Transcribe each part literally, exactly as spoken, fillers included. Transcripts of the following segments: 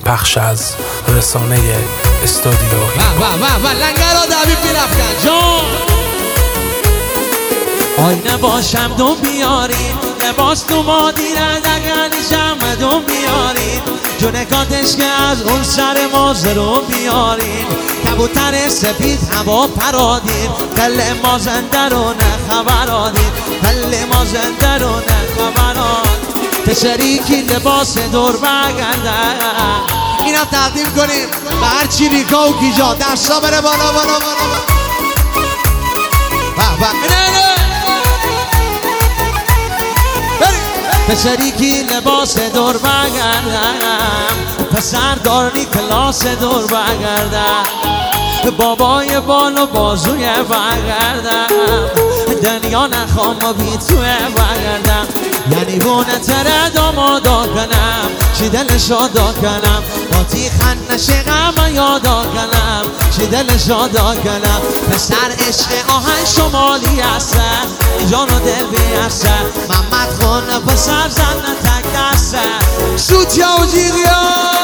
پخش از رسانه استودیو. و و و و لنگر ها دوید میرفتن جان. آینه باشم دوم بیارین، لباس تو ما دیرن اگرنیشم و دوم بیارین، جونکاتش که از اون سر مازرون بیارین، کبوتر سفید هوا پرادین، کل ما زنده رو نخبرادین، کل ما زنده رو نخبراد که شریکی لباس دور بگردن. این هم تقدیم کنیم به هر چی ریکا و گیجا دستا بره بالا بالا بالا به شریکی لباس دور بگردم، پسر داری کلاس دور بگردم، بابای بال و بازوی بگردم، دنیا نخوام و بی توی بگردم، یعنی بونه تره دامادا کنم، چی دلشا دا کنم، با تی خند نشه غم یادا کنم، چی دلشا دا کنم، پسر عشق آهن شمالی هسته، جان و دل بیسته، محمد خونه پسر زن نتکسته، سوتیا و جیغیا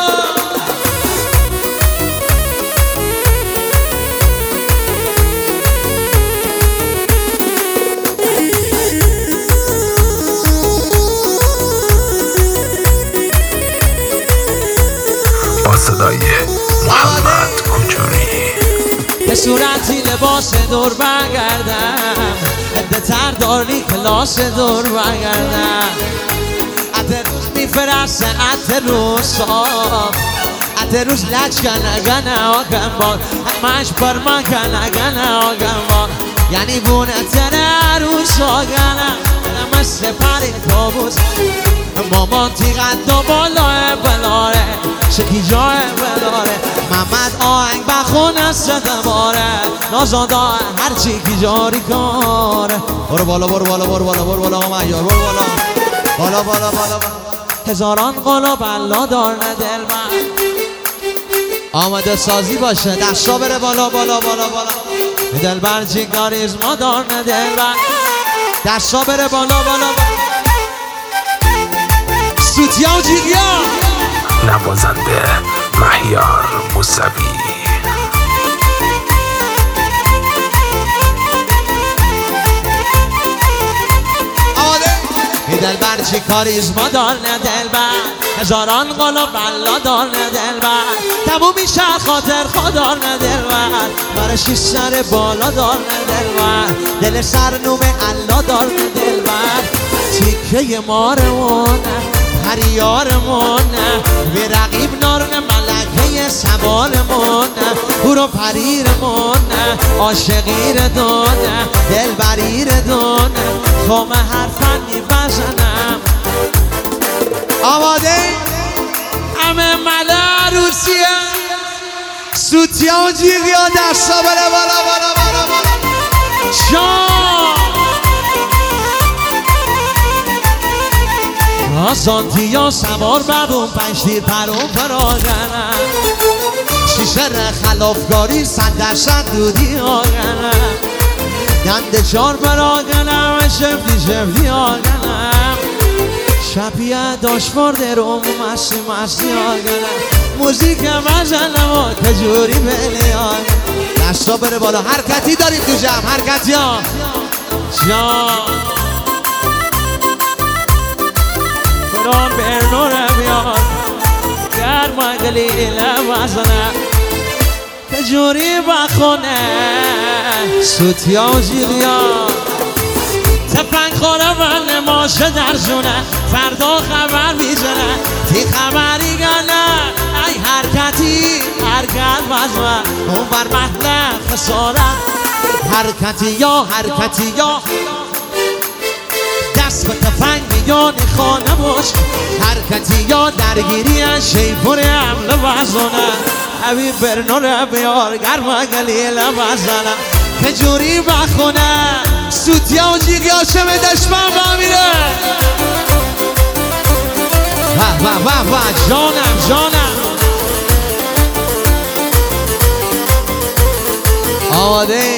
با صدای محمد کوچوری. به صورتی لباس دور بگردم، عده تر داری کلاس دور بگردم، عده روز میفرسته عده روز صاف، عده روز لچ کنه گنه آگم بار، همش پر من کنه گنه آگم بار، یعنی بونه تره روز آگنه مثل پری کابوس، مامان تیغت و بالای بلاره شکی جای بلاره، محمد آهنگ بخونه صدماره، نازاده هرچی کی جاری کاره. برو بالا برو بالا برو بالا برو بالا مهیار برو بالا بالا بالا بالا هزاران قلوب الله دار نه دل من آمده سازی باشه، دستا بره بالا بالا بالا بالا دل بر جیگاریز ما دار نه دل من، دستا بره بالا بالا سوتیا و جیگیا. نوازنده مهیار موسوی. ای دل بر چی کاریزما دار نه دل بر، هزاران قلوب الله دار نه دل بر، تموم میشه خاطر خدار نه دل بر، برشی سر بالا دار نه دل بر، دل سر نومه الله دار نه دل بر، تیکه مارمونه پریارمونه، به رقیب نارن ملکه سوارمونه، برو پریرمونه عاشقیر دونه، دل بریر دونه، خوام هر فنی بزنم. آماده همه مله عروسیه، سوتیا و جیغیا دستا بره بالا بالا بالا بالا شام آسانتیا سوار ببون پنج تیر پرون پراغنم، شیشه خلافگاری صد درصد دودی آگنم، دنده چار پراغنم شفتی شفتی آگنم، شپیه داشت برده رو مستی مستی آگنم، موزیک مزنم و تجوری بلی آگنم. دستا بره بالا حرکتی داریم تو جمع حرکتی ها جان فران برنور بیار گرما گلیل وزنه تجوری بخونه سوتیا و جیلیا، تفنگ خوره من نماشه در جونه، فردا خبر میزنه تی خبری گنه، ای حرکتی حرکت وزنه اون بر محله خساره، حرکتی یا حرکتی یا دست به تفنگ یا خانه باش، حرکتی یا درگیری شیپور حمله وزنه، حبیب برنور بیار گرما گلیل وزنه که جوری بخونه سوتیا و جیگیا چه به دشمن بمیره. واه واه واه واه جانم جانم آده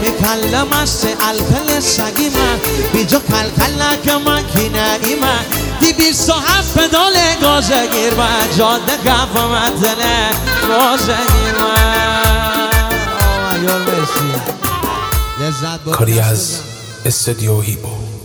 میکلم است الکل سگی من بیجا کلکل نکه من کی نگی من، دی بیست و هفت پدال گاجه گیر و جاده کفم اتنه گاجه گیر و کاری از استودیو هیبو.